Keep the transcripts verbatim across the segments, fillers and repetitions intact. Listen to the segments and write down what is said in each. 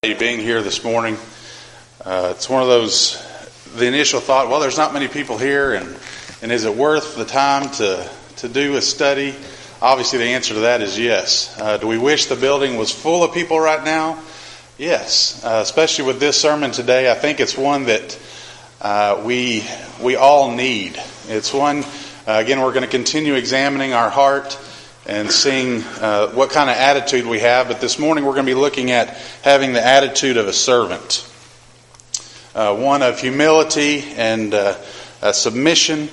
Being here this morning, uh, it's one of those, the initial thought, well, there's not many people here, and, and is it worth the time to, to do a study? Obviously, the answer to that is yes. Uh, do we wish the building was full of people right now? Yes, uh, especially with this sermon today. I think it's one that uh, we we all need. It's one, uh, again, we're going to continue examining our heart and seeing uh, what kind of attitude we have. But this morning we're going to be looking at having the attitude of a servant. Uh, one of humility and uh, uh, submission.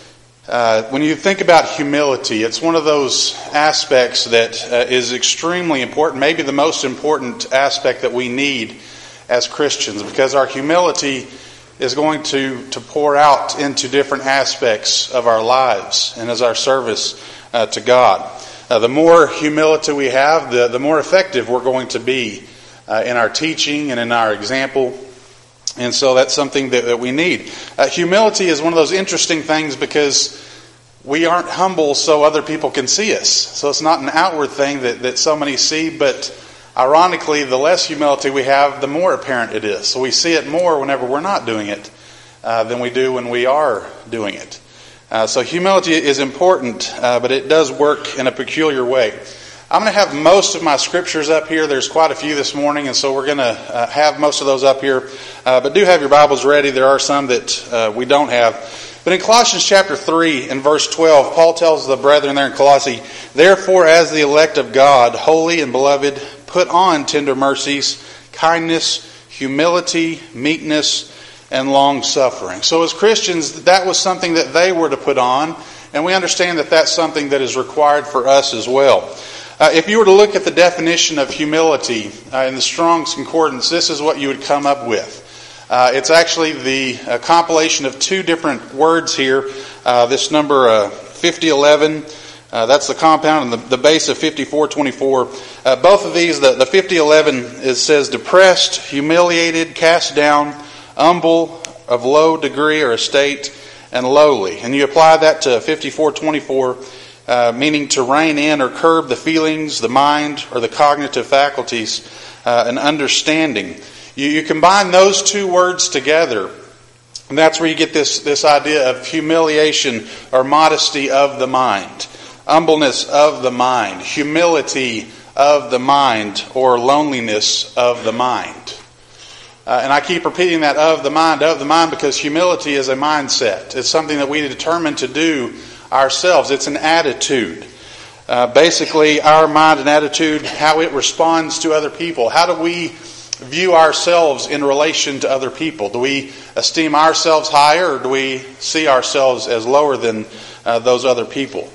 Uh, when you think about humility, it's one of those aspects that uh, is extremely important, maybe the most important aspect that we need as Christians, because our humility is going to, to pour out into different aspects of our lives and as our service uh, to God. Uh, the more humility we have, the, the more effective we're going to be uh, in our teaching and in our example. And so that's something that, that we need. Uh, humility is one of those interesting things because we aren't humble so other people can see us. So it's not an outward thing that, that so many see, but ironically, the less humility we have, the more apparent it is. So we see it more whenever we're not doing it uh, than we do when we are doing it. Uh, so humility is important, uh, but it does work in a peculiar way. I'm going to have most of my scriptures up here. There's quite a few this morning, and so we're going to uh, have most of those up here. Uh, but do have your Bibles ready. There are some that uh, we don't have. But in Colossians chapter three and verse twelve, Paul tells the brethren there in Colossae, "Therefore, as the elect of God, holy and beloved, put on tender mercies, kindness, humility, meekness, and long-suffering." So as Christians, that was something that they were to put on, and we understand that that's something that is required for us as well. Uh, if you were to look at the definition of humility uh, in the Strong's Concordance, this is what you would come up with. Uh, it's actually the uh, compilation of two different words here. Uh, this number uh, fifty eleven, uh, that's the compound, and the, the base of fifty-four twenty-four. Uh, both of these, the, the fifty eleven, it says depressed, humiliated, cast down, humble, of low degree or estate, and lowly. And you apply that to fifty-four twenty-four, uh, meaning to rein in or curb the feelings, the mind, or the cognitive faculties, uh, and understanding. You, you combine those two words together, and that's where you get this, this idea of humiliation or modesty of the mind, humbleness of the mind, humility of the mind, or loneliness of the mind. Uh, and I keep repeating that of the mind, of the mind, because humility is a mindset. It's something that we determine to do ourselves. It's an attitude. Uh, basically, our mind and attitude, how it responds to other people. How do we view ourselves in relation to other people? Do we esteem ourselves higher, or do we see ourselves as lower than uh, those other people?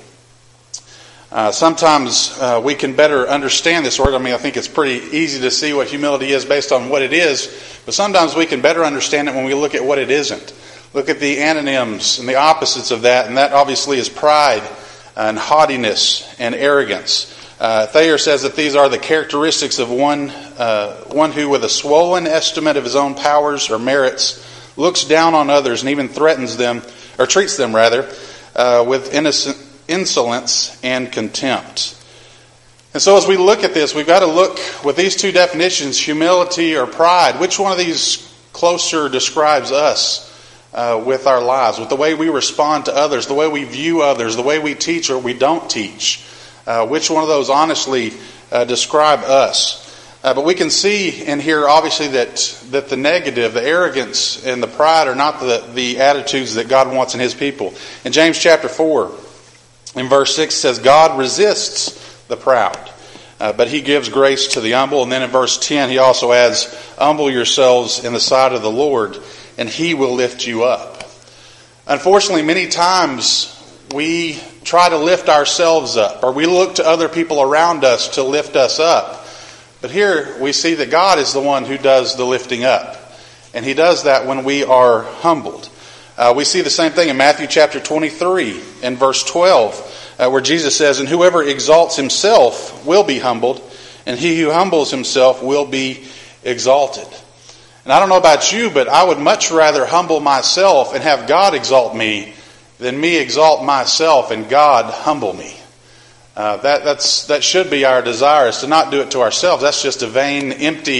Uh, sometimes uh, we can better understand this word. I mean, I think it's pretty easy to see what humility is based on what it is, but sometimes we can better understand it when we look at what it isn't. Look at the antonyms and the opposites of that, and that obviously is pride and haughtiness and arrogance. Uh, Thayer says that these are the characteristics of one, uh, one who, with a swollen estimate of his own powers or merits, looks down on others and even threatens them, or treats them rather, uh, with innocent insolence and contempt. And so as we look at this, we've got to look with these two definitions, humility or pride. Which one of these closer describes us uh, with our lives, with the way we respond to others, the way we view others, the way we teach or we don't teach? Uh, which one of those honestly uh, describe us? Uh, but we can see in here, obviously, that that the negative, the arrogance, and the pride are not the, the attitudes that God wants in His people. In James chapter four, in verse six, it says, God resists the proud, uh, but He gives grace to the humble. And then in verse ten, He also adds, humble yourselves in the sight of the Lord, and He will lift you up. Unfortunately, many times we try to lift ourselves up, or we look to other people around us to lift us up. But here we see that God is the one who does the lifting up. And He does that when we are humbled. Uh, we see the same thing in Matthew chapter twenty-three and verse twelve, uh, where Jesus says, and whoever exalts himself will be humbled, and he who humbles himself will be exalted. And I don't know about you, but I would much rather humble myself and have God exalt me than me exalt myself and God humble me. Uh, that that's that should be our desire, is to not do it to ourselves. That's just a vain, empty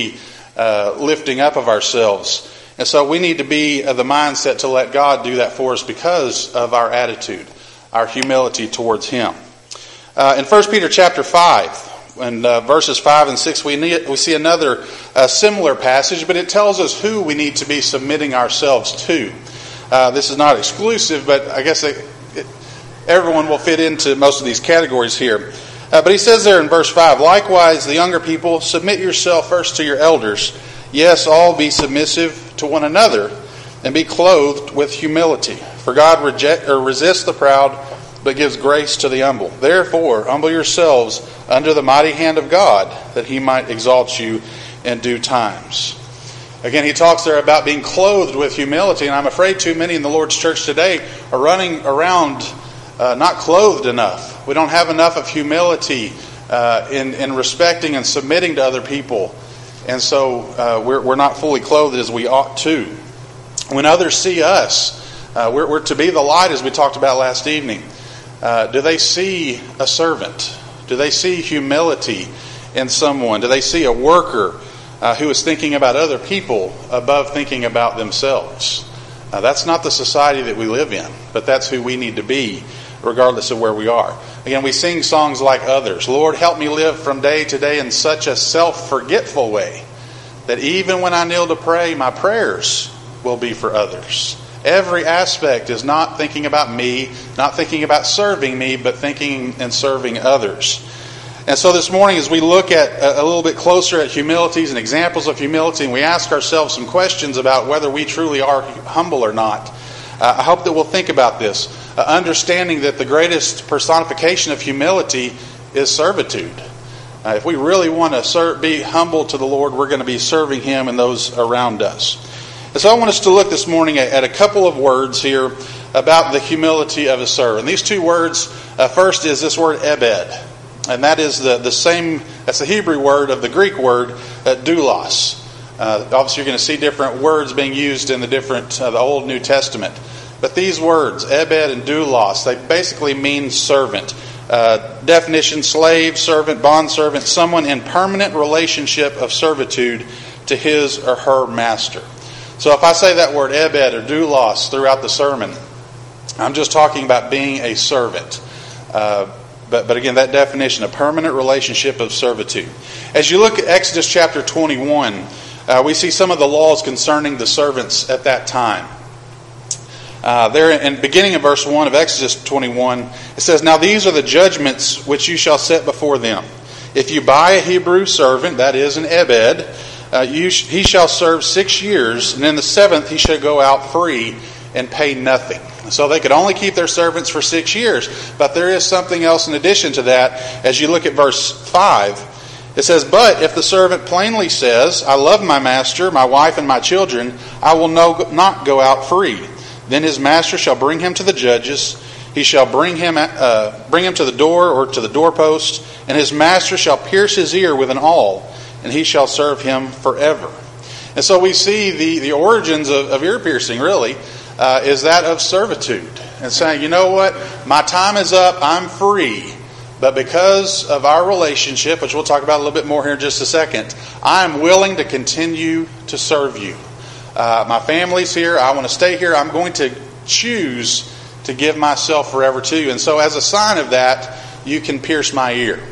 uh, lifting up of ourselves. And so we need to be of the mindset to let God do that for us because of our attitude, our humility towards Him. Uh, in First Peter chapter five, in uh, verses five and six, we, need, we see another uh, similar passage, but it tells us who we need to be submitting ourselves to. Uh, this is not exclusive, but I guess it, it, everyone will fit into most of these categories here. Uh, but he says there in verse five, likewise, the younger people, submit yourself first to your elders. Yes, all be submissive to one another, and be clothed with humility. For God reject, or resists the proud, but gives grace to the humble. Therefore, humble yourselves under the mighty hand of God, that He might exalt you in due times. Again, he talks there about being clothed with humility, and I'm afraid too many in the Lord's church today are running around uh, not clothed enough. We don't have enough of humility uh, in, in respecting and submitting to other people, and so uh, we're, we're not fully clothed as we ought to. When others see us, uh, we're, we're to be the light, as we talked about last evening. Uh, do they see a servant? Do they see humility in someone? Do they see a worker Uh, who is thinking about other people above thinking about themselves? Uh, that's not the society that we live in, but that's who we need to be, regardless of where we are. Again, we sing songs like others. Lord, help me live from day to day in such a self-forgetful way that even when I kneel to pray, my prayers will be for others. Every aspect is not thinking about me, not thinking about serving me, but thinking and serving others. And so this morning, as we look at a little bit closer at humilities and examples of humility, and we ask ourselves some questions about whether we truly are humble or not, uh, I hope that we'll think about this, uh, understanding that the greatest personification of humility is servitude. Uh, if we really want to serve, be humble to the Lord, we're going to be serving Him and those around us. And so I want us to look this morning at, at a couple of words here about the humility of a servant. And these two words, uh, first is this word ebed. And that is the, the same, that's the Hebrew word of the Greek word, uh, doulos. Uh, obviously, you're going to see different words being used in the different, uh, the Old New Testament. But these words, ebed and doulos, they basically mean servant. Uh, definition, slave, servant, bondservant, someone in permanent relationship of servitude to his or her master. So if I say that word ebed or doulos throughout the sermon, I'm just talking about being a servant. Uh, But, but again, that definition, a permanent relationship of servitude. As you look at Exodus chapter twenty-one, uh, we see some of the laws concerning the servants at that time. Uh, there, in the beginning of verse one of Exodus twenty-one, it says, "Now these are the judgments which you shall set before them. If you buy a Hebrew servant, that is an ebed, uh, you sh- he shall serve six years, and in the seventh he shall go out free and pay nothing." So they could only keep their servants for six years. But there is something else in addition to that. As you look at verse five, it says, "But if the servant plainly says, I love my master, my wife, and my children, I will no, not go out free. Then his master shall bring him to the judges. He shall bring him uh, bring him to the door or to the doorpost, and his master shall pierce his ear with an awl, and he shall serve him forever." And so we see the, the origins of, of ear piercing, really, Uh, is that of servitude. And saying, you know what, my time is up, I'm free. But because of our relationship, which we'll talk about a little bit more here in just a second, I'm willing to continue to serve you. Uh, my family's here, I want to stay here, I'm going to choose to give myself forever to you. And so as a sign of that, you can pierce my ear.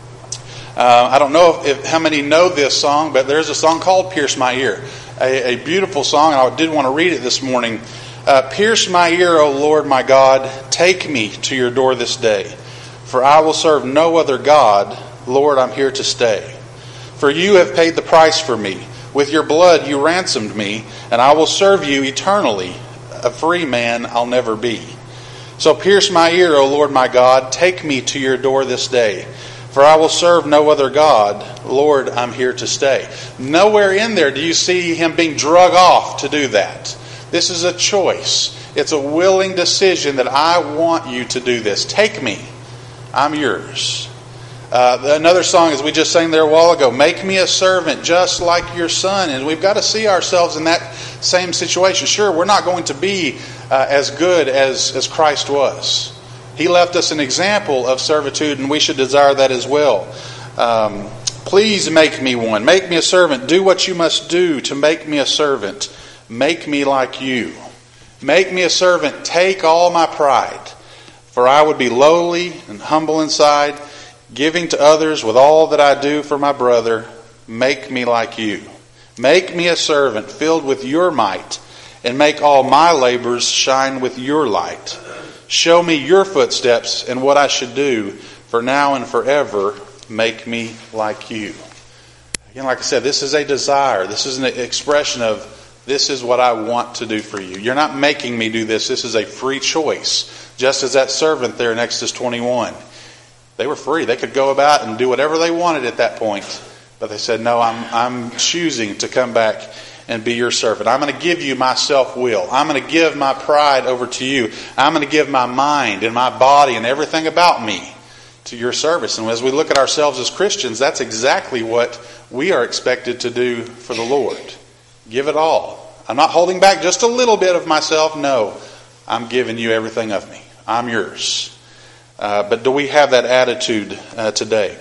Uh, I don't know if, if how many know this song, but there's a song called Pierce My Ear. A, a beautiful song, and I did want to read it this morning. Uh, Pierce my ear, O Lord my God, take me to your door this day. For I will serve no other God, Lord, I'm here to stay. For you have paid the price for me. With your blood you ransomed me, and I will serve you eternally. A free man I'll never be. So pierce my ear, O Lord my God, take me to your door this day. For I will serve no other God, Lord, I'm here to stay. Nowhere in there do you see him being drug off to do that. This is a choice. It's a willing decision that I want you to do this. Take me. I'm yours. Uh, another song, as we just sang there a while ago, make me a servant just like your son. And we've got to see ourselves in that same situation. Sure, we're not going to be uh, as good as, as Christ was. He left us an example of servitude, and we should desire that as well. Um, Please make me one. Make me a servant. Do what you must do to make me a servant. Make me like you. Make me a servant. Take all my pride. For I would be lowly and humble inside, giving to others with all that I do for my brother. Make me like you. Make me a servant filled with your might, and make all my labors shine with your light. Show me your footsteps and what I should do, for now and forever, make me like you. Again, like I said, this is a desire. This is an expression of, this is what I want to do for you. You're not making me do this. This is a free choice. Just as that servant there in Exodus twenty-one. They were free. They could go about and do whatever they wanted at that point. But they said, no, I'm, I'm choosing to come back and be your servant. I'm going to give you my self-will. I'm going to give my pride over to you. I'm going to give my mind and my body and everything about me to your service. And as we look at ourselves as Christians, that's exactly what we are expected to do for the Lord. Give it all. I'm not holding back just a little bit of myself. No, I'm giving you everything of me. I'm yours. Uh, but do we have that attitude uh, today?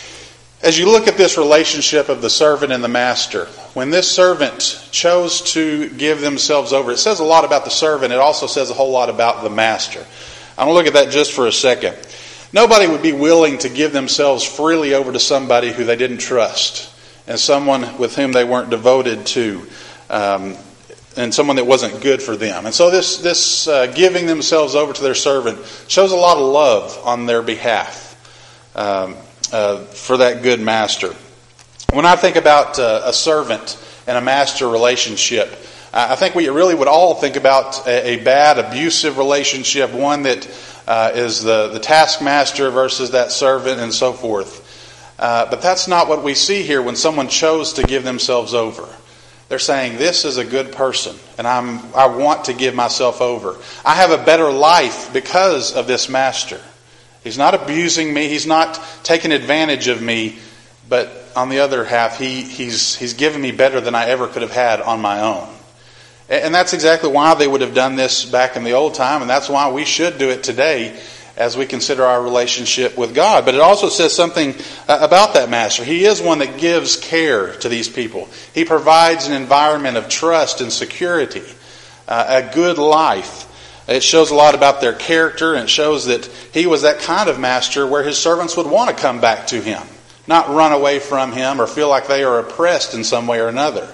As you look at this relationship of the servant and the master, when this servant chose to give themselves over, it says a lot about the servant. It also says a whole lot about the master. I'm going to look at that just for a second. Nobody would be willing to give themselves freely over to somebody who they didn't trust, and someone with whom they weren't devoted to, um, and someone that wasn't good for them. And so this, this uh, giving themselves over to their servant shows a lot of love on their behalf. Um, Uh, for that good master. When I think about uh, a servant and a master relationship, I think we really would all think about a, a bad, abusive relationship, one that uh, is the, the taskmaster versus that servant and so forth. Uh, but that's not what we see here when someone chose to give themselves over. They're saying, this is a good person, and I'm, I want to give myself over. I have a better life because of this master. He's not abusing me. He's not taking advantage of me. But on the other half, he, he's, he's given me better than I ever could have had on my own. And that's exactly why they would have done this back in the old time. And that's why we should do it today as we consider our relationship with God. But it also says something about that master. He is one that gives care to these people. He provides an environment of trust and security, uh, a good life. It shows a lot about their character, and it shows that he was that kind of master where his servants would want to come back to him, not run away from him or feel like they are oppressed in some way or another.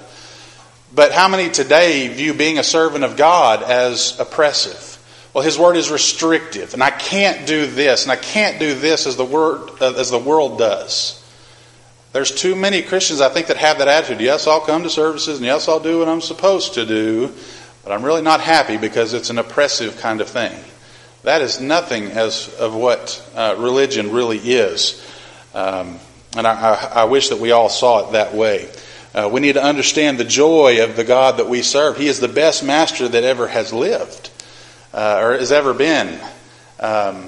But how many today view being a servant of God as oppressive? Well, his word is restrictive, and I can't do this, and I can't do this as the word uh, as the world does. There's too many Christians, I think, that have that attitude. Yes, I'll come to services, and yes, I'll do what I'm supposed to do, but I'm really not happy because it's an oppressive kind of thing. That is nothing as of what uh, religion really is. Um, and I, I, I wish that we all saw it that way. Uh, we need to understand the joy of the God that we serve. He is the best master that ever has lived uh, or has ever been. Um,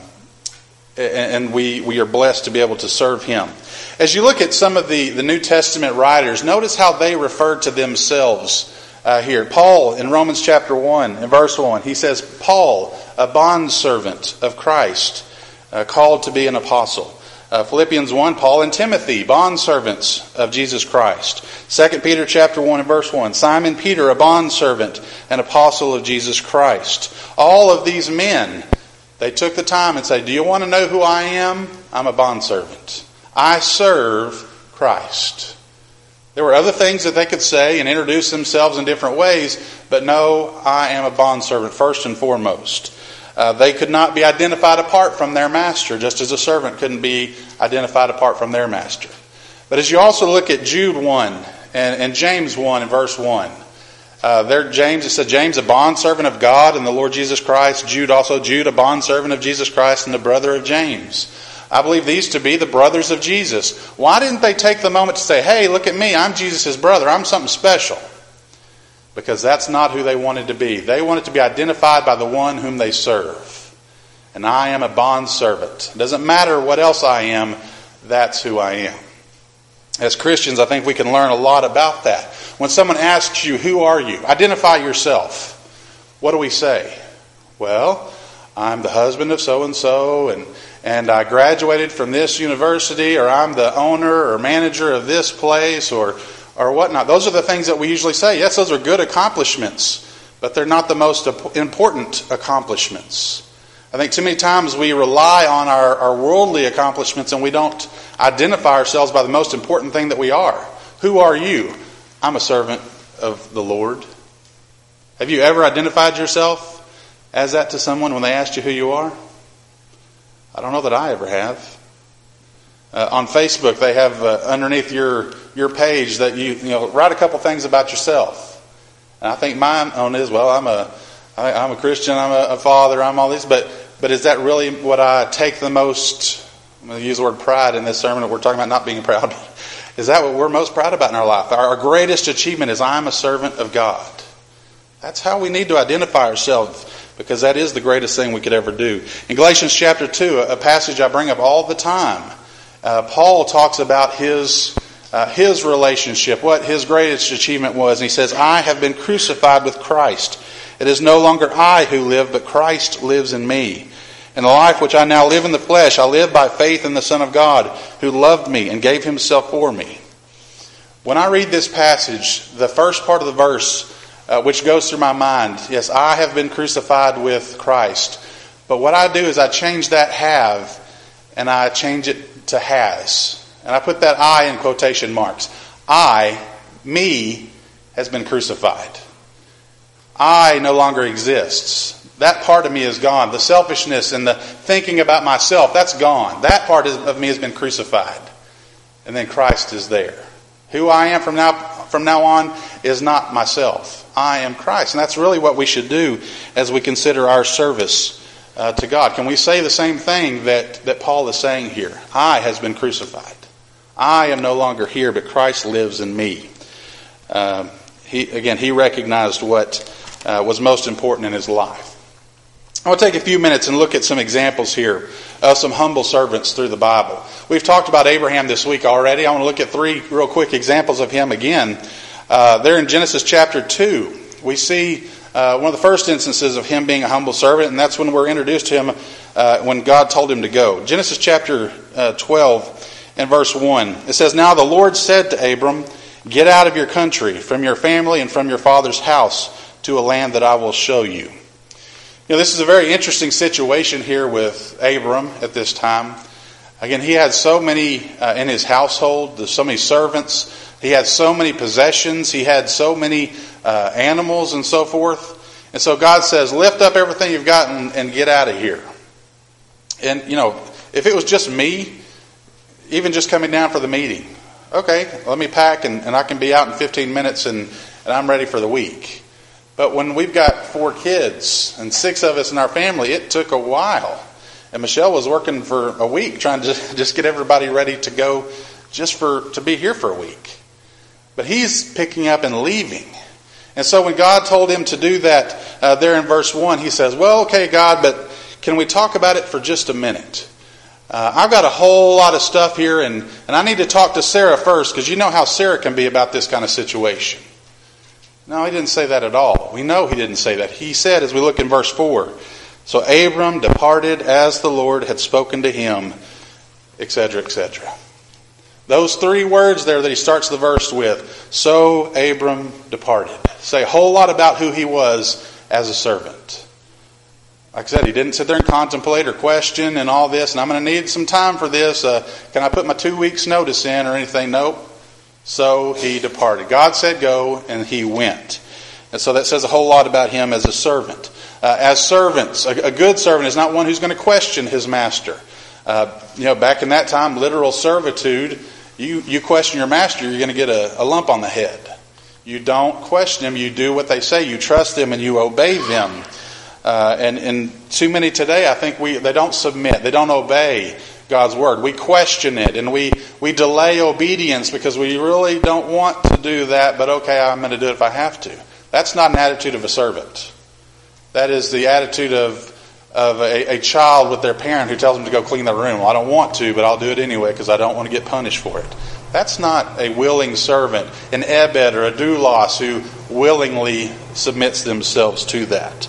and we, we are blessed to be able to serve Him. As you look at some of the, the New Testament writers, notice how they refer to themselves Uh, here. Paul in Romans chapter one and verse one, he says, Paul, a bondservant of Christ, uh, called to be an apostle. Uh, Philippians one, Paul and Timothy, bondservants of Jesus Christ. Second Peter chapter one and verse one, Simon Peter, a bondservant and apostle of Jesus Christ. All of these men, they took the time and said, do you want to know who I am? I'm a bondservant. I serve Christ. There were other things that they could say and introduce themselves in different ways, but no, I am a bondservant first and foremost. Uh, they could not be identified apart from their master, just as a servant couldn't be identified apart from their master. But as you also look at Jude one and, and James one and verse one, uh, there James, it said, James, a bondservant of God and the Lord Jesus Christ. Jude also, Jude, a bondservant of Jesus Christ and the brother of James. I believe these to be the brothers of Jesus. Why didn't they take the moment to say, hey, look at me, I'm Jesus' brother, I'm something special? Because that's not who they wanted to be. They wanted to be identified by the one whom they serve. And I am a bondservant. It doesn't matter what else I am, that's who I am. As Christians, I think we can learn a lot about that. When someone asks you, who are you? Identify yourself. What do we say? Well, I'm the husband of so-and-so, and and I graduated from this university, or I'm the owner or manager of this place, or or whatnot. Those are the things that we usually say. Yes, those are good accomplishments, but they're not the most important accomplishments. I think too many times we rely on our, our worldly accomplishments and we don't identify ourselves by the most important thing that we are. Who are you? I'm a servant of the Lord. Have you ever identified yourself as that to someone when they asked you who you are? I don't know that I ever have. Uh, on Facebook, they have uh, underneath your your page that you you know write a couple things about yourself. And I think mine on is, well, I'm a I, I'm a Christian, I'm a, a father, I'm all these, but but is that really what I take the most? I'm going to use the word pride in this sermon. We're talking about not being proud. Is that what we're most proud about in our life? Our, our greatest achievement is I'm a servant of God. That's how we need to identify ourselves, because that is the greatest thing we could ever do. In Galatians chapter two, a passage I bring up all the time, uh, Paul talks about his uh, his relationship, what his greatest achievement was. And he says, I have been crucified with Christ. It is no longer I who live, but Christ lives in me. And the life which I now live in the flesh, I live by faith in the Son of God, who loved me and gave himself for me. When I read this passage, the first part of the verse, uh, which goes through my mind, yes, I have been crucified with Christ. But what I do is I change that have, and I change it to has. And I put that I in quotation marks. I, me, has been crucified. I no longer exists. That part of me is gone. The selfishness and the thinking about myself, that's gone. That part of me has been crucified. And then Christ is there. Who I am from now from now on is not myself. I am Christ. And that's really what we should do as we consider our service uh, to God. Can we say the same thing that, that Paul is saying here? I has been crucified. I am no longer here, but Christ lives in me. Uh, he, again, he recognized what uh, was most important in his life. I want to take a few minutes and look at some examples here of some humble servants through the Bible. We've talked about Abraham this week already. I want to look at three real quick examples of him again. Uh, there in Genesis chapter two, we see uh, one of the first instances of him being a humble servant, and that's when we're introduced to him uh, when God told him to go. Genesis chapter uh, twelve and verse one. It says, Now the Lord said to Abram, Get out of your country, from your family and from your father's house, to a land that I will show you. You know, this is a very interesting situation here with Abram at this time. Again, he had so many uh, in his household, there's so many servants. He had so many possessions. He had so many uh, animals and so forth. And so God says, lift up everything you've got and, and get out of here. And, you know, if it was just me, even just coming down for the meeting, okay, let me pack and, and I can be out in fifteen minutes and, and I'm ready for the week. But when we've got four kids and six of us in our family, it took a while. And Michelle was working for a week trying to just get everybody ready to go just for to be here for a week. But he's picking up and leaving. And so when God told him to do that uh, there in verse one, he says, well, okay, God, but can we talk about it for just a minute? Uh, I've got a whole lot of stuff here, and, and I need to talk to Sarah first, because you know how Sarah can be about this kind of situation. No, he didn't say that at all. We know he didn't say that. He said, as we look in verse four, so Abram departed as the Lord had spoken to him, et cetera, et cetera. Those three words there that he starts the verse with, so Abram departed, say a whole lot about who he was as a servant. Like I said, he didn't sit there and contemplate or question and all this, and I'm going to need some time for this. Uh, can I put my two weeks notice in or anything? Nope. So he departed. God said go, and he went. And so that says a whole lot about him as a servant. Uh, as servants, a, a good servant is not one who's going to question his master. Uh, you know, back in that time, literal servitude, you, you question your master, you're going to get a, a lump on the head. You don't question them, you do what they say. You trust them and you obey them. Uh, and, and too many today, I think we they don't submit, they don't obey God's word. We question it and we, we delay obedience because we really don't want to do that, but okay, I'm going to do it if I have to. That's not an attitude of a servant. That is the attitude of of a, a child with their parent who tells them to go clean their room. Well, I don't want to, but I'll do it anyway because I don't want to get punished for it. That's not a willing servant, an ebed or a doulos who willingly submits themselves to that.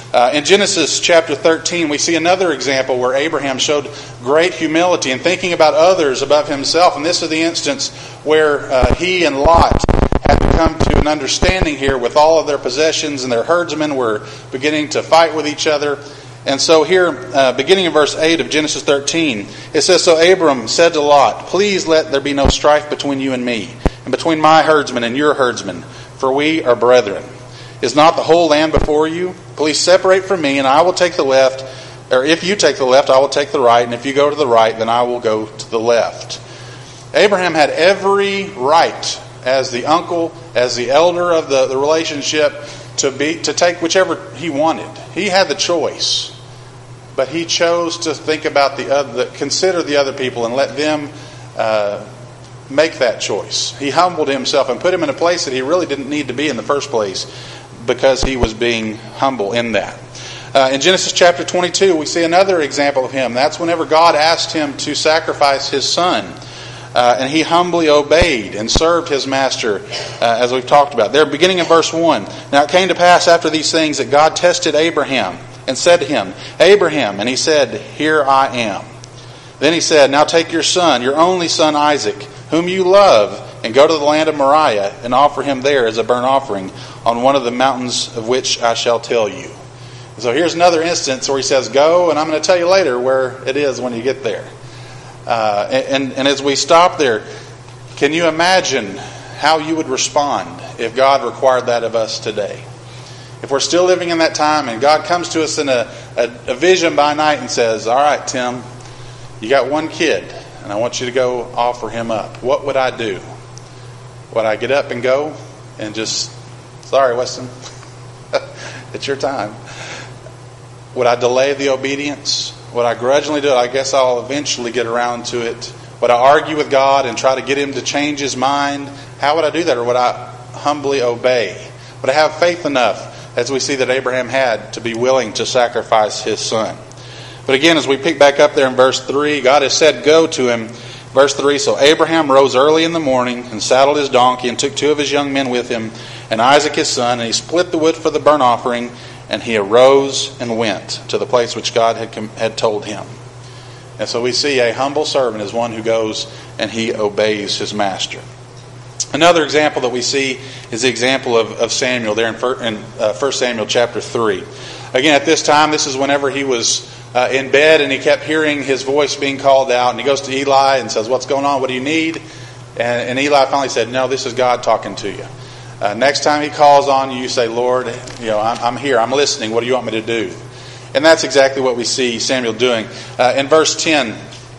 Uh, in Genesis chapter thirteen, we see another example where Abraham showed great humility and thinking about others above himself. And this is the instance where uh, he and Lot had to come to an understanding here with all of their possessions, and their herdsmen were beginning to fight with each other. And so here, uh, beginning in verse eight of Genesis thirteen, it says, "So Abram said to Lot, 'Please let there be no strife between you and me, and between my herdsmen and your herdsmen, for we are brethren. Is not the whole land before you? Please separate from me, and I will take the left. Or if you take the left, I will take the right. And if you go to the right, then I will go to the left.'" Abraham had every right as the uncle, as the elder of the, the relationship, to be to take whichever he wanted. He had the choice. But he chose to think about the other, consider the other people and let them uh, make that choice. He humbled himself and put him in a place that he really didn't need to be in the first place, because he was being humble in that. Uh, in Genesis chapter twenty-two, we see another example of him. That's whenever God asked him to sacrifice his son. Uh, and he humbly obeyed and served his master, uh, as we've talked about. There, beginning in verse one. "Now it came to pass after these things that God tested Abraham and said to him, 'Abraham,' and he said, 'Here I am.' Then he said, 'Now take your son, your only son Isaac, whom you love, and go to the land of Moriah, and offer him there as a burnt offering on one of the mountains of which I shall tell you.'" So here's another instance where he says, "Go, and I'm going to tell you later where it is when you get there." Uh, and, and as we stop there, can you imagine how you would respond if God required that of us today? If we're still living in that time and God comes to us in a, a, a vision by night and says, "All right, Tim, you got one kid, and I want you to go offer him up." What would I do? Would I get up and go and just, "Sorry, Weston, it's your time"? Would I delay the obedience? Would I grudgingly do it? I guess I'll eventually get around to it. Would I argue with God and try to get him to change his mind? How would I do that? Or would I humbly obey? Would I have faith enough, as we see that Abraham had, to be willing to sacrifice his son? But again, as we pick back up there in verse three, God has said, "Go to him." Verse three, "So Abraham rose early in the morning and saddled his donkey and took two of his young men with him and Isaac his son, and he split the wood for the burnt offering, and he arose and went to the place which God had had told him." And so we see a humble servant is one who goes and he obeys his master. Another example that we see is the example of, of Samuel there in, in uh, First Samuel chapter three. Again, at this time, this is whenever he was uh, in bed and he kept hearing his voice being called out. And he goes to Eli and says, "What's going on? What do you need?" And, and Eli finally said, "No, this is God talking to you. Uh, next time he calls on you, you say, 'Lord, you know, I'm, I'm here. I'm listening. What do you want me to do?'" And that's exactly what we see Samuel doing. Uh, in verse ten,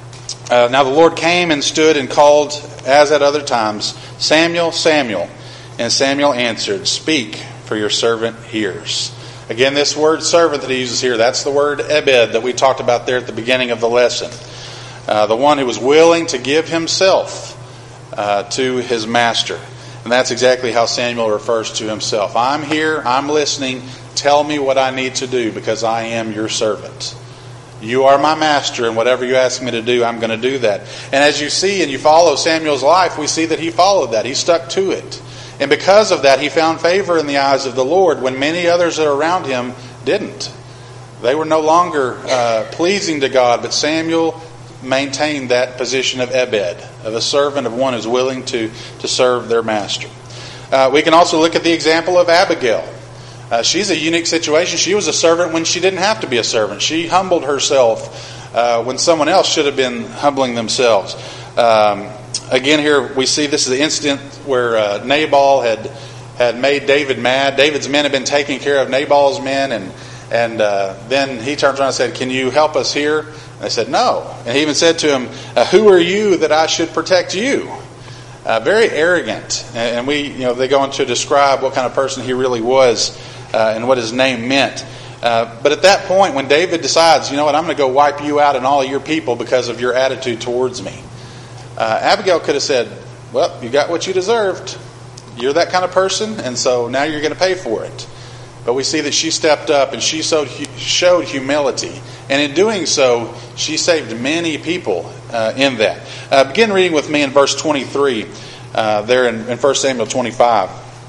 uh, "Now the Lord came and stood and called, as at other times, 'Samuel, Samuel.' And Samuel answered, 'Speak, for your servant hears.'" Again, this word servant that he uses here, that's the word ebed that we talked about there at the beginning of the lesson. Uh, the one who was willing to give himself uh, to his master. And that's exactly how Samuel refers to himself. "I'm here, I'm listening, tell me what I need to do, because I am your servant. You are my master, and whatever you ask me to do, I'm going to do that." And as you see and you follow Samuel's life, we see that he followed that. He stuck to it. And because of that, he found favor in the eyes of the Lord when many others that are around him didn't. They were no longer uh, pleasing to God, but Samuel maintained that position of ebed, of a servant, of one who's willing to, to serve their master. Uh, we can also look at the example of Abigail. Uh, she's a unique situation. She was a servant when she didn't have to be a servant. She humbled herself uh, when someone else should have been humbling themselves. Um, again, here we see this is the incident where uh, Nabal had had made David mad. David's men had been taking care of Nabal's men, and and uh, then he turns around and said, "Can you help us here?" And they said, "No." And he even said to him, uh, "Who are you that I should protect you?" Uh, very arrogant. And we, you know, they go on to describe what kind of person he really was uh, and what his name meant. Uh, but at that point, when David decides, you know what, I'm going to go wipe you out and all of your people because of your attitude towards me. Uh, Abigail could have said, "Well, you got what you deserved. You're that kind of person, and so now you're going to pay for it." But we see that she stepped up and she showed, showed humility. And in doing so, she saved many people uh, in that. Uh, begin reading with me in verse twenty-three, uh, there in, in First Samuel twenty-five.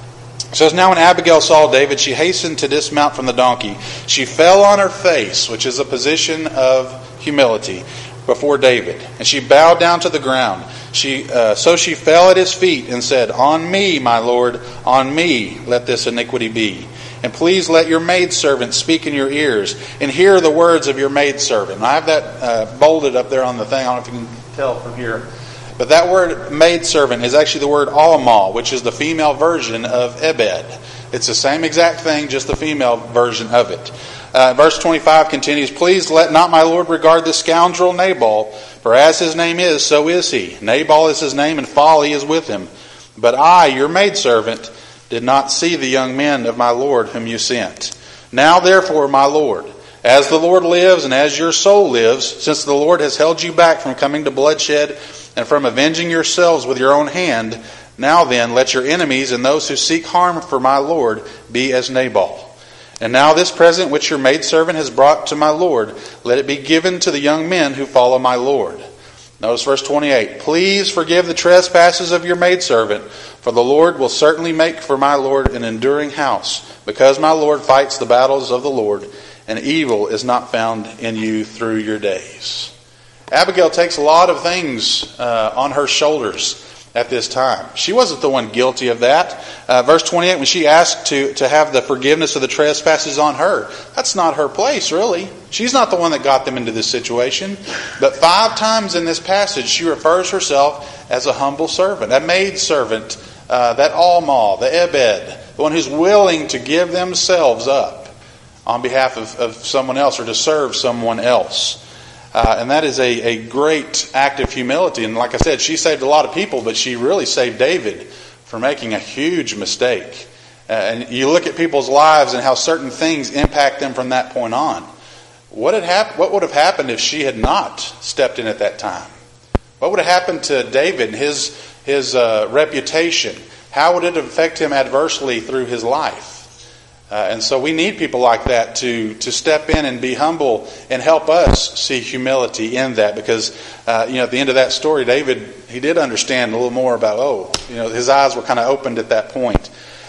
It says, now when Abigail saw David, she hastened to dismount from the donkey. She fell on her face, which is a position of humility, before David. And she bowed down to the ground. She uh, So she fell at his feet and said, on me, my Lord, on me let this iniquity be. And please let your maidservant speak in your ears, and hear the words of your maidservant. And I have that uh, bolded up there on the thing. I don't know if you can tell from here. But that word maidservant is actually the word almal, which is the female version of Ebed. It's the same exact thing, just the female version of it. Uh, verse twenty-five continues, please let not my Lord regard the scoundrel Nabal, for as his name is, so is he. Nabal is his name, and folly is with him. But I, your maidservant, did not see the young men of my Lord whom you sent. Now therefore, my Lord, as the Lord lives and as your soul lives, since the Lord has held you back from coming to bloodshed and from avenging yourselves with your own hand, now then let your enemies and those who seek harm for my Lord be as Nabal. And now this present which your maidservant has brought to my Lord, let it be given to the young men who follow my Lord. Notice verse twenty-eight. Please forgive the trespasses of your maidservant, for the Lord will certainly make for my Lord an enduring house, because my Lord fights the battles of the Lord, and evil is not found in you through your days. Abigail takes a lot of things uh, on her shoulders at this time. She wasn't the one guilty of that. Uh, verse twenty-eight, when she asked to, to have the forgiveness of the trespasses on her, that's not her place, really. She's not the one that got them into this situation. But five times in this passage, she refers herself as a humble servant, a maidservant, uh, that almal, the Ebed, the one who's willing to give themselves up on behalf of, of someone else or to serve someone else. Uh, and that is a, a great act of humility. And like I said, she saved a lot of people, but she really saved David from making a huge mistake. Uh, and you look at people's lives and how certain things impact them from that point on. What had hap- What would have happened if she had not stepped in at that time? What would have happened to David and his, his uh, reputation? How would it affect him adversely through his life? Uh, and so we need people like that to, to step in and be humble and help us see humility in that. Because, uh, you know, at the end of that story, David, he did understand a little more about, oh, you know, his eyes were kind of opened at that point.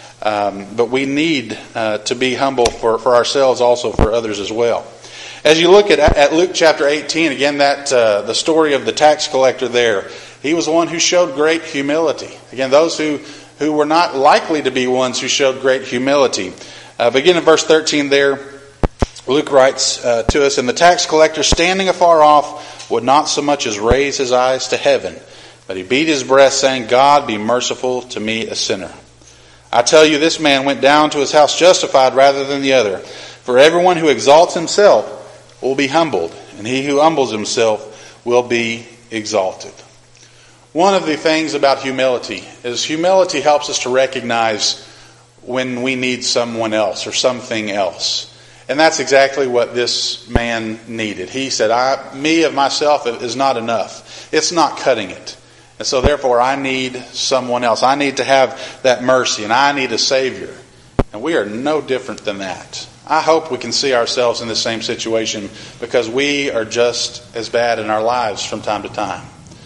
Um, but we need uh, to be humble for, for ourselves, also for others as well. As you look at, at Luke chapter eighteen, again, that uh, the story of the tax collector there, he was one who showed great humility. Again, those who, who were not likely to be ones who showed great humility. Uh, begin in verse thirteen there, Luke writes uh, to us, and the tax collector standing afar off would not so much as raise his eyes to heaven, but he beat his breast, saying, God, be merciful to me, a sinner. I tell you, this man went down to his house justified rather than the other. For everyone who exalts himself will be humbled, and he who humbles himself will be exalted. One of the things about humility is humility helps us to recognize when we need someone else or something else. And that's exactly what this man needed. He said, I, me of myself is not enough. It's not cutting it. And so therefore I need someone else. I need to have that mercy, and I need a Savior. And we are no different than that. I hope we can see ourselves in the same situation, because we are just as bad in our lives from time to time.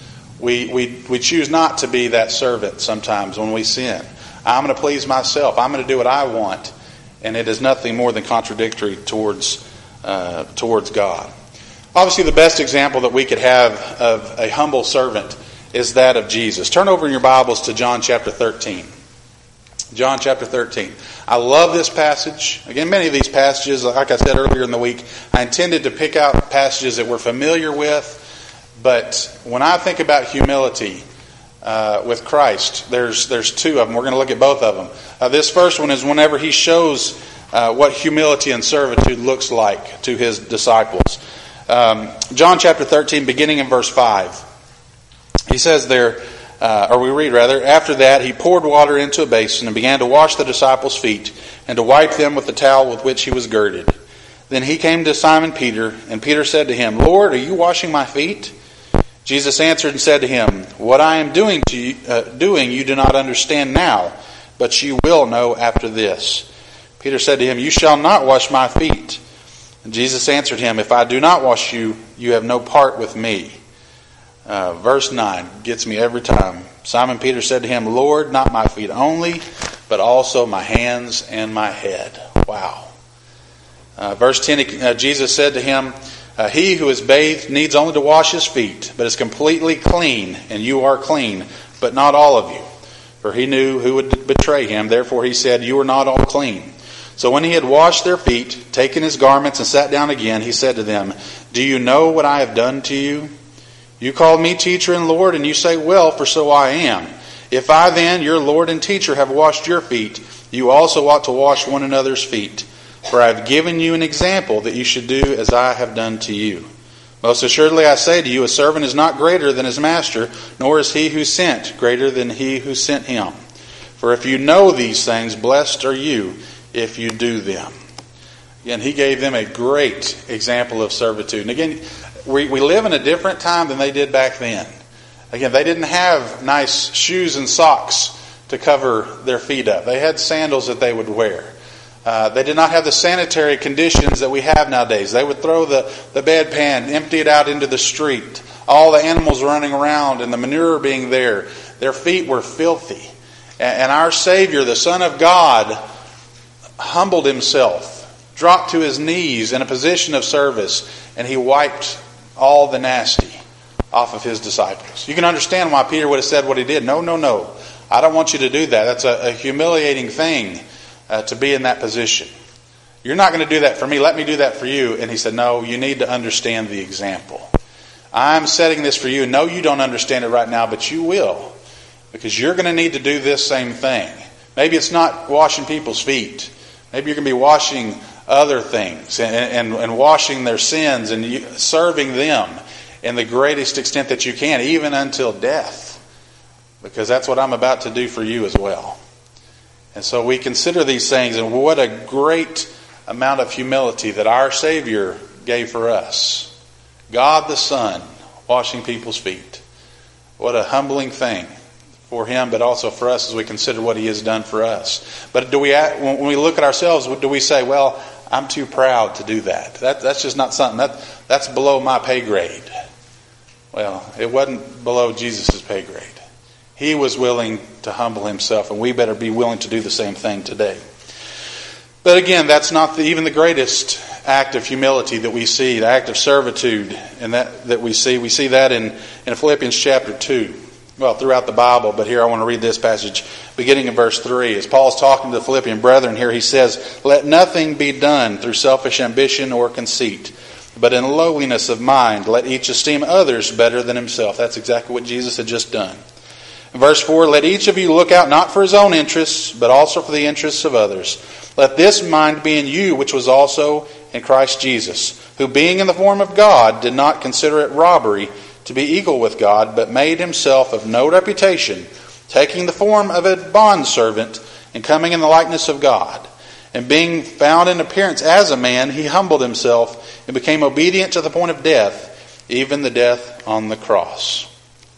We, we, we choose not to be that servant sometimes when we sin. I'm going to please myself. I'm going to do what I want. And it is nothing more than contradictory towards uh, towards God. Obviously, the best example that we could have of a humble servant is that of Jesus. Turn over in your Bibles to John chapter thirteen. John chapter thirteen. I love this passage. Again, many of these passages, like I said earlier in the week, I intended to pick out passages that we're familiar with. But when I think about humility, Uh, with Christ, there's there's two of them. We're going to look at both of them. Uh, this first one is whenever he shows uh, what humility and servitude looks like to his disciples. Um, John chapter thirteen, beginning in verse five. He says there, uh, or we read rather, after that he poured water into a basin and began to wash the disciples' feet and to wipe them with the towel with which he was girded. Then he came to Simon Peter, and Peter said to him, Lord, are you washing my feet? Jesus answered and said to him, What I am doing to you, uh, doing you do not understand now, but you will know after this. Peter said to him, You shall not wash my feet. And Jesus answered him, If I do not wash you, you have no part with me. Uh, verse nine gets me every time. Simon Peter said to him, Lord, not my feet only, but also my hands and my head. Wow. Uh, verse ten, uh, Jesus said to him, uh, he who is bathed needs only to wash his feet, but is completely clean, and you are clean, but not all of you. For he knew who would betray him, therefore he said, you are not all clean. So when he had washed their feet, taken his garments, and sat down again, he said to them, do you know what I have done to you? You called me teacher and Lord, and you say, well, for so I am. If I then, your Lord and teacher, have washed your feet, you also ought to wash one another's feet. For I have given you an example that you should do as I have done to you. Most assuredly I say to you, a servant is not greater than his master, nor is he who sent greater than he who sent him. For if you know these things, blessed are you if you do them. Again, he gave them a great example of servitude. And again, we, we live in a different time than they did back then. Again, they didn't have nice shoes and socks to cover their feet up. They had sandals that they would wear. Uh, they did not have the sanitary conditions that we have nowadays. They would throw the, the bedpan, empty it out into the street. All the animals running around and the manure being there. Their feet were filthy. And, and our Savior, the Son of God, humbled himself, dropped to his knees in a position of service, and he wiped all the nasty off of his disciples. You can understand why Peter would have said what he did. No, no, no. I don't want you to do that. That's a, a humiliating thing uh, to be in that position. You're not going to do that for me. Let me do that for you. And he said, no, you need to understand the example. I'm setting this for you. No, you don't understand it right now, but you will. Because you're going to need to do this same thing. Maybe it's not washing people's feet. Maybe you're going to be washing other things and, and, and washing their sins and serving them in the greatest extent that you can, even until death. Because that's what I'm about to do for you as well. And so we consider these things, and what a great amount of humility that our Savior gave for us. God the Son washing people's feet. What a humbling thing for Him, but also for us as we consider what He has done for us. But do we, when we look at ourselves, do we say, well, I'm too proud to do that? that that's just not something, that that's below my pay grade. Well, it wasn't below Jesus' pay grade. He was willing to humble Himself, and we better be willing to do the same thing today. But again, that's not the, even the greatest act of humility that we see, the act of servitude and that, that we see. We see that in, in Philippians chapter two. Well, throughout the Bible, but here I want to read this passage beginning in verse three. As Paul's talking to the Philippian brethren here, he says, let nothing be done through selfish ambition or conceit, but in lowliness of mind, let each esteem others better than himself. That's exactly what Jesus had just done. In verse four, let each of you look out not for his own interests, but also for the interests of others. Let this mind be in you, which was also in Christ Jesus, who being in the form of God, did not consider it robbery to be equal with God, but made himself of no reputation, taking the form of a bondservant, and coming in the likeness of God. And being found in appearance as a man, he humbled himself and became obedient to the point of death, even the death on the cross.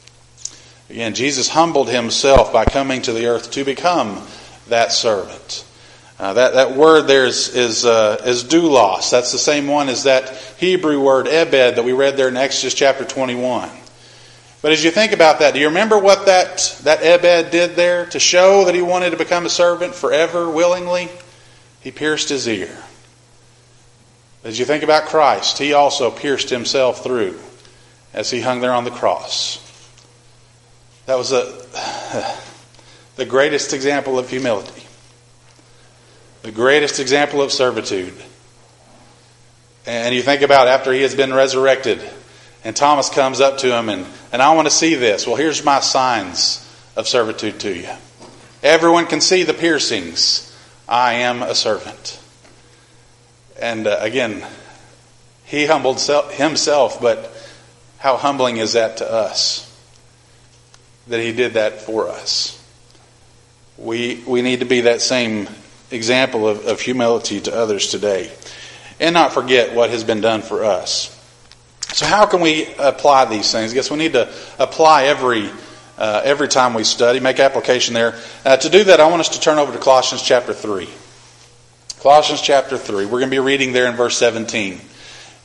Again, Jesus humbled himself by coming to the earth to become that servant. Uh, that, that word there is, is, uh, is doulos. That's the same one as that Hebrew word ebed that we read there in Exodus chapter twenty-one. But as you think about that, do you remember what that, that ebed did there to show that he wanted to become a servant forever willingly? He pierced his ear. As you think about Christ, he also pierced himself through as he hung there on the cross. That was a, the greatest example of humility. The greatest example of servitude. And you think about after he has been resurrected, and Thomas comes up to him and, and I want to see this. Well, here's my signs of servitude to you. Everyone can see the piercings. I am a servant. And uh, again, he humbled himself, but how humbling is that to us? That he did that for us. We we need to be that same example of, of humility to others today. And not forget what has been done for us. So how can we apply these things? I guess we need to apply every uh, every time we study, make application there. Uh, to do that, I want us to turn over to Colossians chapter three. Colossians chapter three. We're going to be reading there in verse seventeen.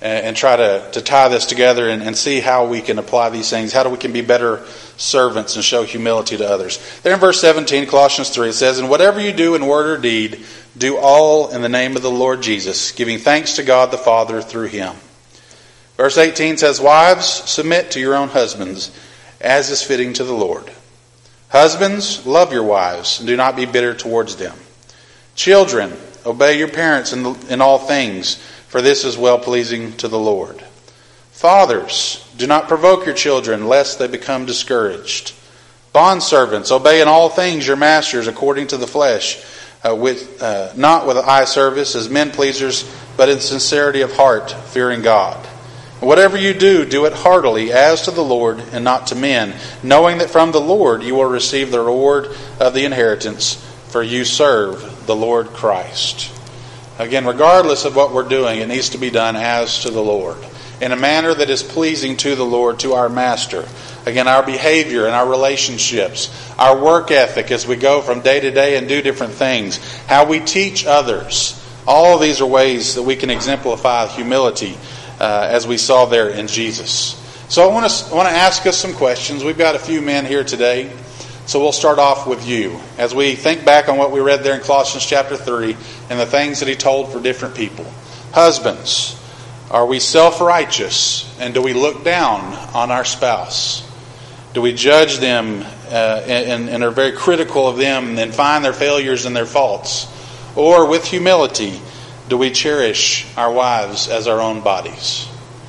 and, and try to, to tie this together and, and see how we can apply these things, how do we can be better servants and show humility to others. There in verse seventeen, Colossians three, it says, "And whatever you do in word or deed, do all in the name of the Lord Jesus, giving thanks to God the Father through him." Verse eighteen says, "Wives, submit to your own husbands, as is fitting to the Lord. Husbands, love your wives, and do not be bitter towards them. Children, obey your parents in, the, in all things, for this is well-pleasing to the Lord. Fathers, do not provoke your children, lest they become discouraged. Bondservants, obey in all things your masters according to the flesh, uh, with, uh, not with eye service as men pleasers, but in sincerity of heart, fearing God. Whatever you do, do it heartily, as to the Lord and not to men, knowing that from the Lord you will receive the reward of the inheritance, for you serve the Lord Christ." Again, regardless of what we're doing, it needs to be done as to the Lord, in a manner that is pleasing to the Lord, to our Master. Again, our behavior and our relationships, our work ethic as we go from day to day and do different things, how we teach others, all of these are ways that we can exemplify humility, Uh, as we saw there in Jesus. So I want to I want to ask us some questions. We've got a few men here today, so we'll start off with you. As we think back on what we read there in Colossians chapter three and the things that he told for different people. Husbands, are we self-righteous and do we look down on our spouse? Do we judge them uh, and, and are very critical of them and find their failures and their faults? Or with humility, do we cherish our wives as our own bodies?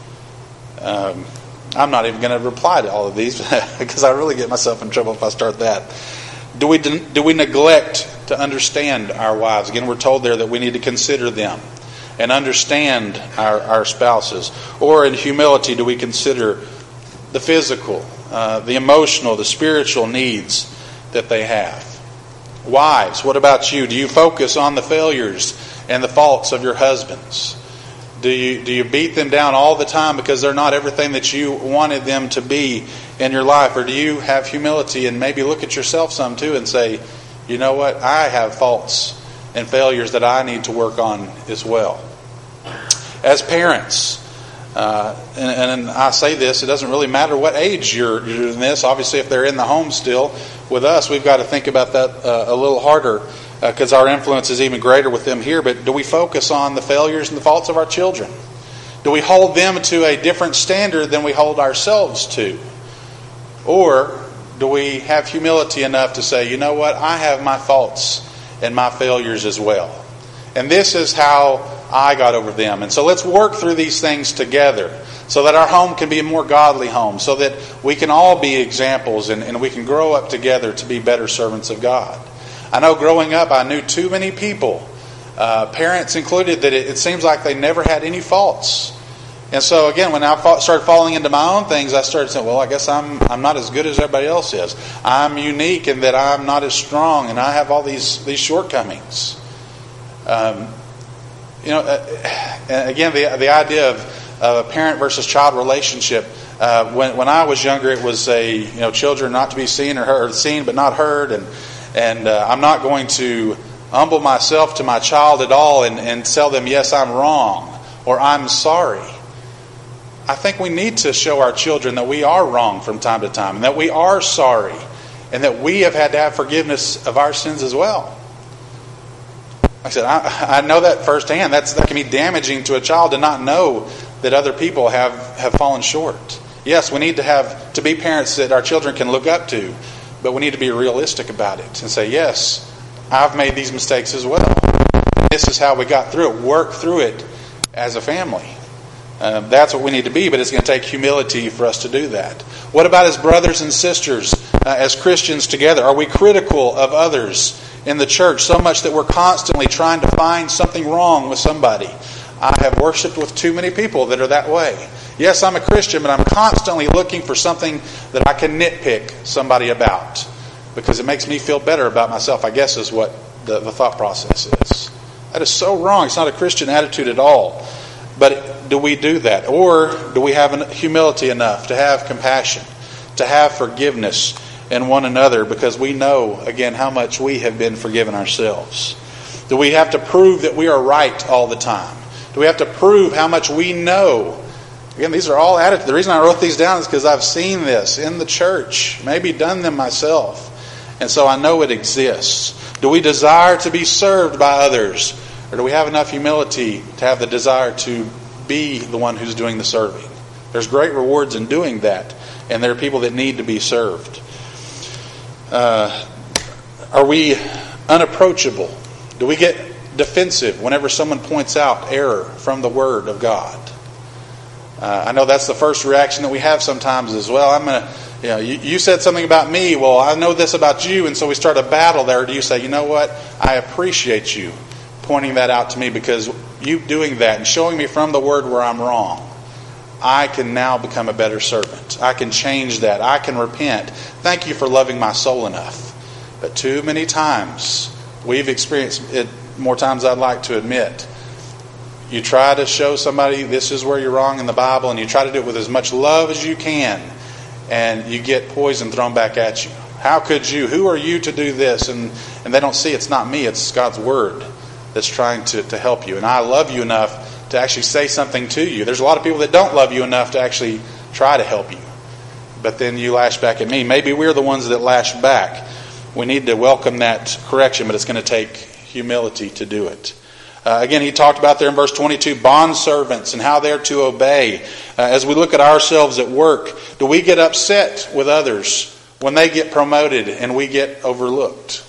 Um, I'm not even going to reply to all of these because I really get myself in trouble if I start that. Do we do we neglect to understand our wives? Again, we're told there that we need to consider them and understand our, our spouses. Or in humility, do we consider the physical, uh, the emotional, the spiritual needs that they have? Wives, what about you? Do you focus on the failures and the faults of your husbands? Do you do you beat them down all the time because they're not everything that you wanted them to be in your life? Or do you have humility and maybe look at yourself some too and say, you know what, I have faults and failures that I need to work on as well? As parents, uh, and, and I say this, it doesn't really matter what age you're, you're in this. Obviously, if they're in the home still with us, we've got to think about that uh, a little harder, because uh, our influence is even greater with them here. But do we focus on the failures and the faults of our children? Do we hold them to a different standard than we hold ourselves to? Or do we have humility enough to say, you know what, I have my faults and my failures as well. And this is how I got over them. And so let's work through these things together so that our home can be a more godly home, so that we can all be examples and, and we can grow up together to be better servants of God. I know growing up, I knew too many people, uh, parents included, that it, it seems like they never had any faults. And so again, when I started falling into my own things, I started saying, well, I guess I'm I'm not as good as everybody else is. I'm unique in that I'm not as strong and I have all these, these shortcomings. Um, you know, uh, again, the the idea of, of a parent versus child relationship. Uh, when when I was younger, it was a you know children not to be seen or heard, seen but not heard, and And uh, I'm not going to humble myself to my child at all and, and tell them, yes, I'm wrong, or I'm sorry. I think we need to show our children that we are wrong from time to time, and that we are sorry, and that we have had to have forgiveness of our sins as well. Like I said, I, I know that firsthand. That's, that can be damaging to a child to not know that other people have, have fallen short. Yes, we need to have to be parents that our children can look up to, but we need to be realistic about it and say, yes, I've made these mistakes as well. This is how we got through it. Work through it as a family. Um, that's what we need to be, but it's going to take humility for us to do that. What about as brothers and sisters, uh, as Christians together? Are we critical of others in the church so much that we're constantly trying to find something wrong with somebody? I have worshiped with too many people that are that way. Yes, I'm a Christian, but I'm constantly looking for something that I can nitpick somebody about because it makes me feel better about myself, I guess is what the, the thought process is. That is so wrong. It's not a Christian attitude at all. But do we do that? Or do we have humility enough to have compassion, to have forgiveness in one another because we know, again, how much we have been forgiven ourselves? Do we have to prove that we are right all the time? Do we have to prove how much we know? Again, these are all attitudes. The reason I wrote these down is because I've seen this in the church, maybe done them myself. And so I know it exists. Do we desire to be served by others? Or do we have enough humility to have the desire to be the one who's doing the serving? There's great rewards in doing that. And there are people that need to be served. Uh, are we unapproachable? Do we get defensive whenever someone points out error from the Word of God? Uh, I know that's the first reaction that we have sometimes as well. I'm gonna, you know, you, you said something about me. Well, I know this about you, and so we start a battle there. Do you say, you know what? I appreciate you pointing that out to me, because you doing that and showing me from the Word where I'm wrong, I can now become a better servant. I can change that. I can repent. Thank you for loving my soul enough. But too many times, we've experienced it more times than I'd like to admit. You try to show somebody this is where you're wrong in the Bible, and you try to do it with as much love as you can, and you get poison thrown back at you. How could you? Who are you to do this? And, and they don't see it's not me, it's God's Word that's trying to, to help you. And I love you enough to actually say something to you. There's a lot of people that don't love you enough to actually try to help you. But then you lash back at me. Maybe we're the ones that lash back. We need to welcome that correction, but it's going to take humility to do it. Uh, again, he talked about there in verse twenty-two, bondservants and how they're to obey. Uh, as we look at ourselves at work, do we get upset with others when they get promoted and we get overlooked?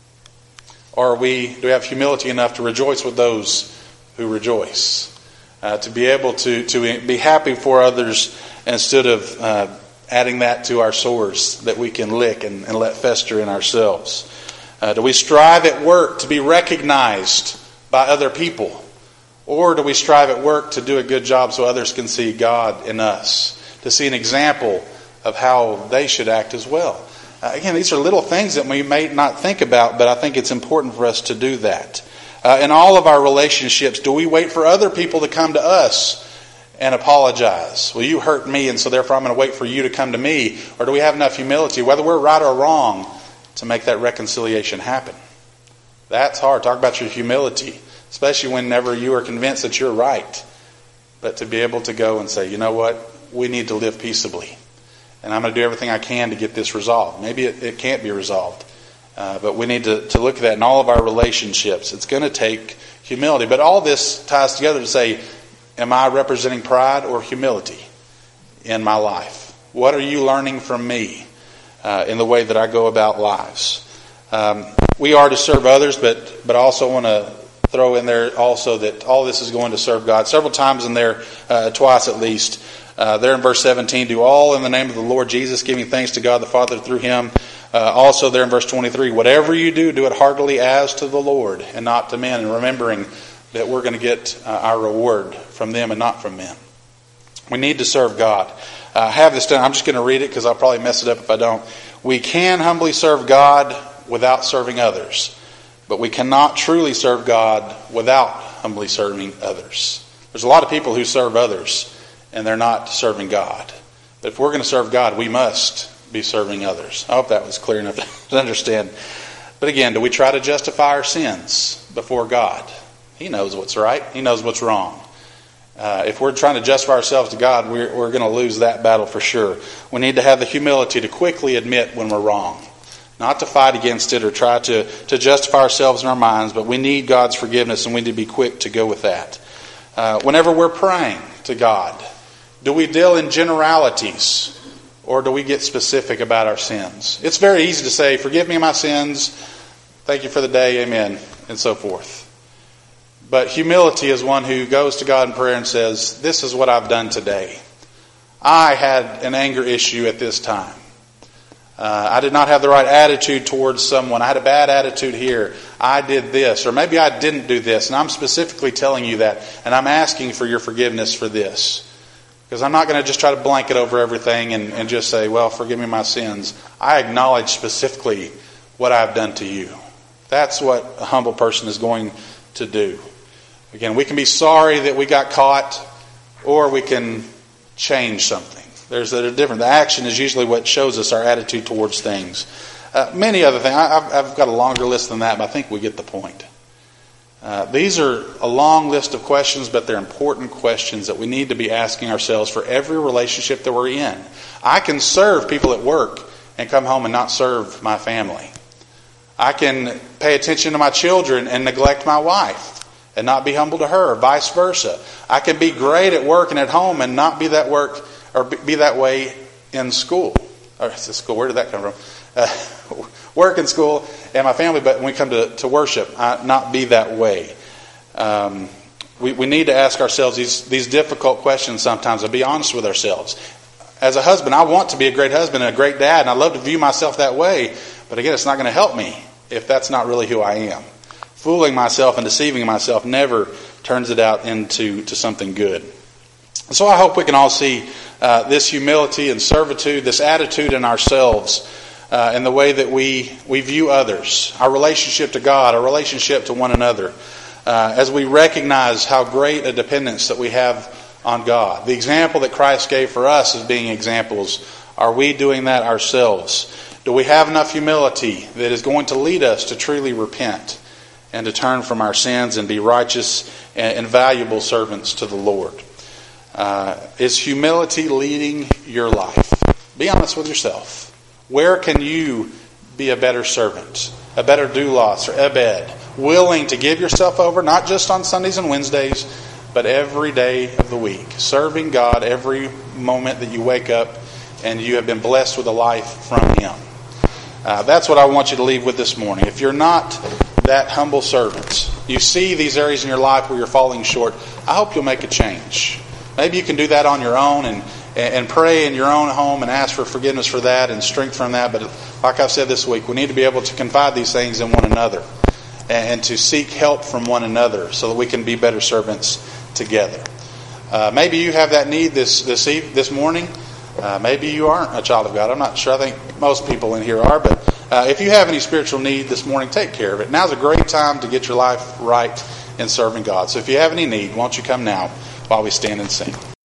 Or are we, do we have humility enough to rejoice with those who rejoice? Uh, to be able to, to be happy for others instead of uh, adding that to our sores that we can lick and, and let fester in ourselves. Uh, do we strive at work to be recognized by other people? Or do we strive at work to do a good job so others can see God in us? To see an example of how they should act as well? Uh, again, these are little things that we may not think about, but I think it's important for us to do that. Uh, in all of our relationships, do we wait for other people to come to us and apologize? Well, you hurt me, and so therefore I'm going to wait for you to come to me. Or do we have enough humility, whether we're right or wrong, to make that reconciliation happen? That's hard. Talk about your humility, especially whenever you are convinced that you're right. But to be able to go and say, you know what, we need to live peaceably. And I'm going to do everything I can to get this resolved. Maybe it, it can't be resolved. Uh, but we need to, to look at that in all of our relationships. It's going to take humility. But all this ties together to say, am I representing pride or humility in my life? What are you learning from me uh, in the way that I go about lives? Um, we are to serve others, but but I also want to throw in there also that all this is going to serve God. Several times in there, uh, twice at least, uh, there in verse seventeen, do all in the name of the Lord Jesus, giving thanks to God the Father through Him. Uh, also there in verse twenty-three, whatever you do, do it heartily as to the Lord and not to men, and remembering that we're going to get uh, our reward from them and not from men. We need to serve God. Uh, I have this down. I'm just going to read it because I'll probably mess it up if I don't. We can humbly serve God without serving others, but we cannot truly serve God without humbly serving others. There's a lot of people who serve others and they're not serving God. But if we're going to serve God, we must be serving others. I hope that was clear enough to understand. But again, do we try to justify our sins before God? He knows what's right. He knows what's wrong. Uh, if we're trying to justify ourselves to God, we're, we're going to lose that battle for sure. We need to have the humility to quickly admit when we're wrong. Not to fight against it or try to, to justify ourselves in our minds, but we need God's forgiveness and we need to be quick to go with that. Uh, whenever we're praying to God, do we deal in generalities or do we get specific about our sins? It's very easy to say, forgive me my sins, thank you for the day, amen, and so forth. But humility is one who goes to God in prayer and says, this is what I've done today. I had an anger issue at this time. Uh, I did not have the right attitude towards someone. I had a bad attitude here. I did this. Or maybe I didn't do this. And I'm specifically telling you that. And I'm asking for your forgiveness for this. Because I'm not going to just try to blanket over everything and, and just say, well, forgive me my sins. I acknowledge specifically what I've done to you. That's what a humble person is going to do. Again, we can be sorry that we got caught, or we can change something. There's a different. The action is usually what shows us our attitude towards things. Uh, many other things. I, I've, I've got a longer list than that, but I think we get the point. Uh, these are a long list of questions, but they're important questions that we need to be asking ourselves for every relationship that we're in. I can serve people at work and come home and not serve my family. I can pay attention to my children and neglect my wife and not be humble to her, or vice versa. I can be great at work and at home and not be that work or be that way in school. Or school, where did that come from? Uh, work and school and my family, but when we come to, to worship, I not be that way. Um, we, we need to ask ourselves these, these difficult questions sometimes and be honest with ourselves. As a husband, I want to be a great husband and a great dad, and I love to view myself that way, but again, it's not going to help me if that's not really who I am. Fooling myself and deceiving myself never turns it out into to something good. So I hope we can all see uh, this humility and servitude, this attitude in ourselves, uh, in the way that we, we view others, our relationship to God, our relationship to one another, uh, as we recognize how great a dependence that we have on God. The example that Christ gave for us as being examples, are we doing that ourselves? Do we have enough humility that is going to lead us to truly repent and to turn from our sins and be righteous and valuable servants to the Lord? Uh, is humility leading your life? Be honest with yourself. Where can you be a better servant, a better doulos or ebed, willing to give yourself over, not just on Sundays and Wednesdays, but every day of the week, serving God every moment that you wake up and you have been blessed with a life from Him? Uh, that's what I want you to leave with this morning. If you're not that humble servant, you see these areas in your life where you're falling short, I hope you'll make a change. Maybe you can do that on your own and, and pray in your own home and ask for forgiveness for that and strength from that. But like I've said this week, we need to be able to confide these things in one another and to seek help from one another so that we can be better servants together. Uh, maybe you have that need this this eve, this morning. Uh, maybe you aren't a child of God. I'm not sure. I think most people in here are. But uh, if you have any spiritual need this morning, take care of it. Now's a great time to get your life right in serving God. So if you have any need, why don't you come now while we stand and sing.